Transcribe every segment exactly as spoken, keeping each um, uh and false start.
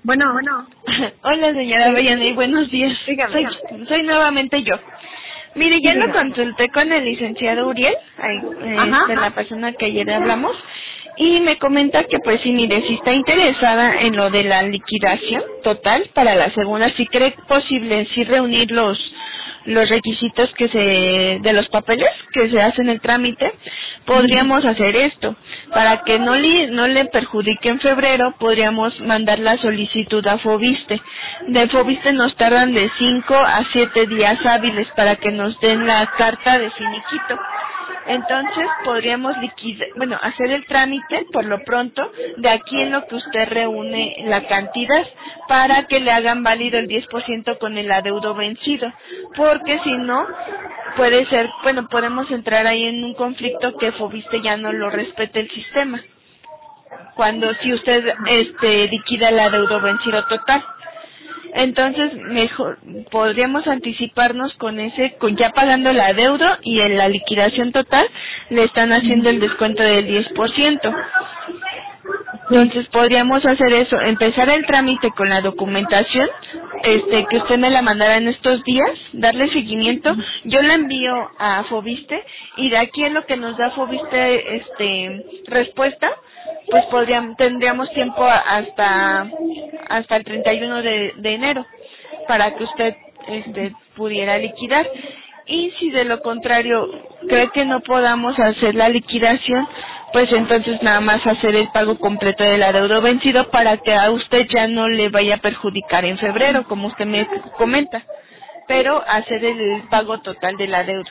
Bueno, bueno. Hola, señora Bayani, buenos días. Dígame, soy, dígame. soy nuevamente yo. Mire, ya Sí, lo dígame. consulté con el licenciado Uriel, ahí, Ajá. este, la persona que ayer hablamos, y me comenta que pues sí, mire, si está interesada en lo de la liquidación total para la segunda, si cree posible sí reunir los los requisitos que se de los papeles que se hacen el trámite, podríamos hacer esto. Para que no le, no le perjudique en febrero, podríamos mandar la solicitud a Fobiste. De Fobiste nos tardan de cinco a siete días hábiles para que nos den la carta de finiquito. Entonces podríamos liquidar, bueno, hacer el trámite por lo pronto, de aquí en lo que usted reúne la cantidad, para que le hagan válido el diez por ciento con el adeudo vencido, porque si no, puede ser, bueno, podemos entrar ahí en un conflicto que Fobiste ya no lo respete el sistema, cuando si usted este liquida el adeudo vencido total. Entonces, mejor podríamos anticiparnos con ese, con ya pagando el adeudo y en la liquidación total le están haciendo el descuento del diez por ciento. Entonces, podríamos hacer eso, empezar el trámite con la documentación, este, que usted me la mandara en estos días, darle seguimiento, yo la envío a Fobiste y de aquí en lo que nos da Fobiste, este, respuesta, pues podríamos, tendríamos tiempo hasta hasta el treinta y uno de, de enero para que usted este pudiera liquidar. Y si de lo contrario cree que no podamos hacer la liquidación, pues entonces nada más hacer el pago completo del adeudo vencido para que a usted ya no le vaya a perjudicar en febrero, como usted me comenta, pero hacer el pago total del adeudo.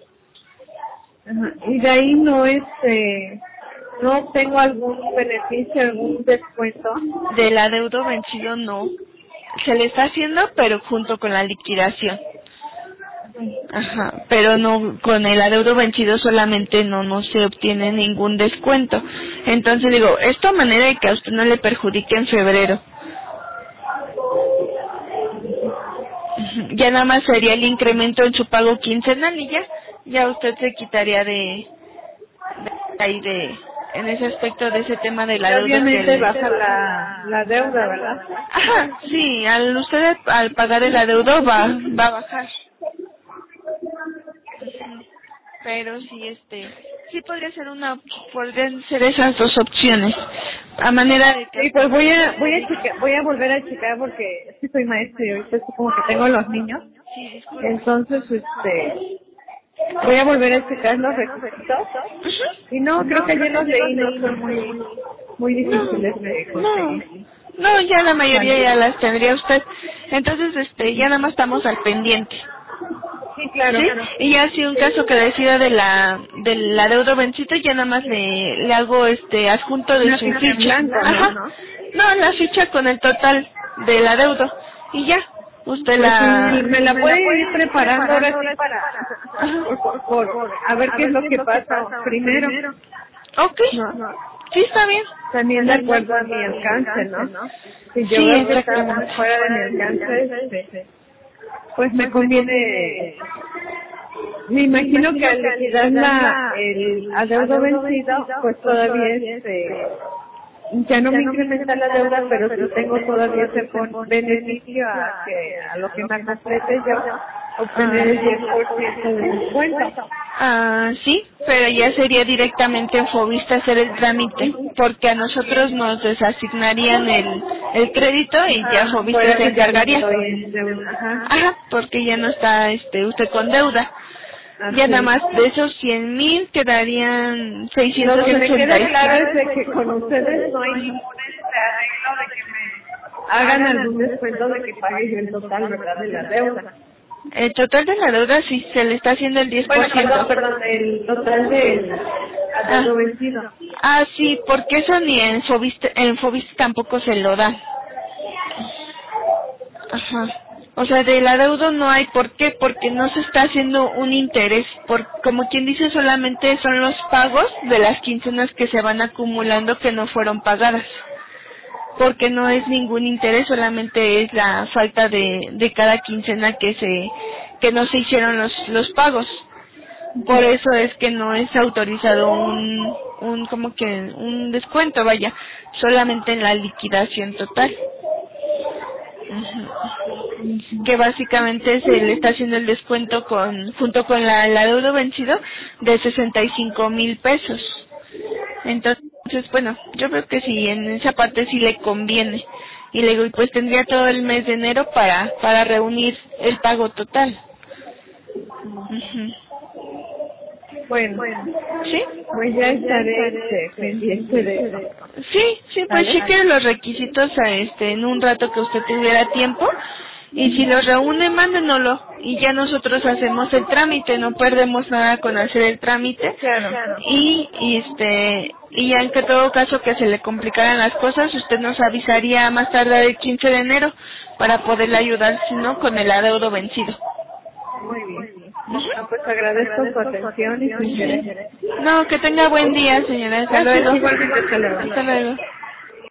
Ajá. Y de ahí no este, no obtengo algún beneficio, algún descuento. Del adeudo vencido no. Se le está haciendo, pero junto con la liquidación. Ajá, pero no, con el adeudo vencido solamente no, no se obtiene ningún descuento. Entonces digo, esto a manera de que a usted no le perjudique en febrero. Ujú. Ya nada más sería el incremento en su pago quincenal y ya, ya usted se quitaría de, de ahí de, en ese aspecto de ese tema de la Y deuda. obviamente Que le... baja la, la deuda, ¿verdad? Ajá, sí, al usted al pagar el adeudo va, va a bajar. Pero sí, este, sí podría ser una, podrían ser esas dos opciones, a manera de que... Sí, pues voy a, voy a checar, voy a volver a checar porque es que soy maestra y ahorita es como que tengo los niños. Sí, disculpe. Entonces, este, voy a volver a checar los requisitos. Y no, creo que ayer los leí, no son muy, muy difíciles de No, conseguir. no, ya la mayoría ya las tendría usted. Entonces, este, ya nada más estamos al pendiente. Sí, claro. ¿Sí? Y ya si un caso que decida de la del adeudo vencido, ya nada más le, le hago este adjunto de Una su ficha en ficha. blanco, ¿no? Ajá. No, la ficha con el total del adeudo. Y ya, usted Pues la... sí, me la puede ir preparando ahora sí para, por, por, por, a ver qué es lo que pasa primero. Ok. No, Sí, está bien. también de acuerdo a mi alcance, ¿no? Si yo Sí, veo que está exactamente. fuera de mi alcance, este, pues me conviene, me imagino que al liquidar la, el adeudo vencido, pues todavía este, ya no me incrementa la deuda, pero sí tengo todavía ese bon- beneficio a que a lo que me complete yo obtener el diez por ciento de descuento. Ah, sí, pero ya sería directamente en Fobista hacer el trámite, porque a nosotros nos desasignarían el, el crédito y ya Fobista se encargaría. Estoy en deuda. Ajá. Ajá, porque ya no está este usted con deuda. Así Ya nada es. más de esos cien mil quedarían seiscientos Lo que me ochenta queda y claro es de que con ustedes no hay ningún este arreglo de que me hagan algún descuento de que pague yo el total, ¿verdad? De la deuda. El total de la deuda sí se le está haciendo el diez por Bueno, ciento. perdón, perdón, el total del adeudo vencido. Ah, sí, porque eso ni en Fobiste, en Fobiste tampoco se lo da. Ajá. O sea, del adeudo no hay. ¿Por qué? Porque no se está haciendo un interés. Por, como quien dice, solamente son los pagos de las quincenas que se van acumulando que no fueron pagadas. Porque no es ningún interés, solamente es la falta de, de cada quincena que se que no se hicieron los los pagos. Por eso es que no es autorizado un un como que un descuento, vaya, solamente en la liquidación total. Ujú. Que básicamente se le está haciendo el descuento con junto con la, el adeudo vencido de sesenta y cinco mil pesos. Entonces, bueno, yo creo que sí, en esa parte sí le conviene. Y le digo, y pues tendría todo el mes de enero para para reunir el pago total. Ujú. Bueno, ¿Sí? pues ya estaré este, pendiente de eso. Sí, sí, pues sí que los requisitos a este en un rato que usted tuviera tiempo y si los reúne, mándenoslo y ya nosotros hacemos el trámite, no perdemos nada con hacer el trámite. Claro. Y, y este y ya en que todo caso que se le complicaran las cosas, usted nos avisaría más tarde el quince de enero para poderle ayudar, si no, con el adeudo vencido. Muy bien. Bueno, pues agradezco su atención y su interés. No, que tenga buen día, señora. Hasta Gracias, luego. igualmente, hasta luego. Hasta luego.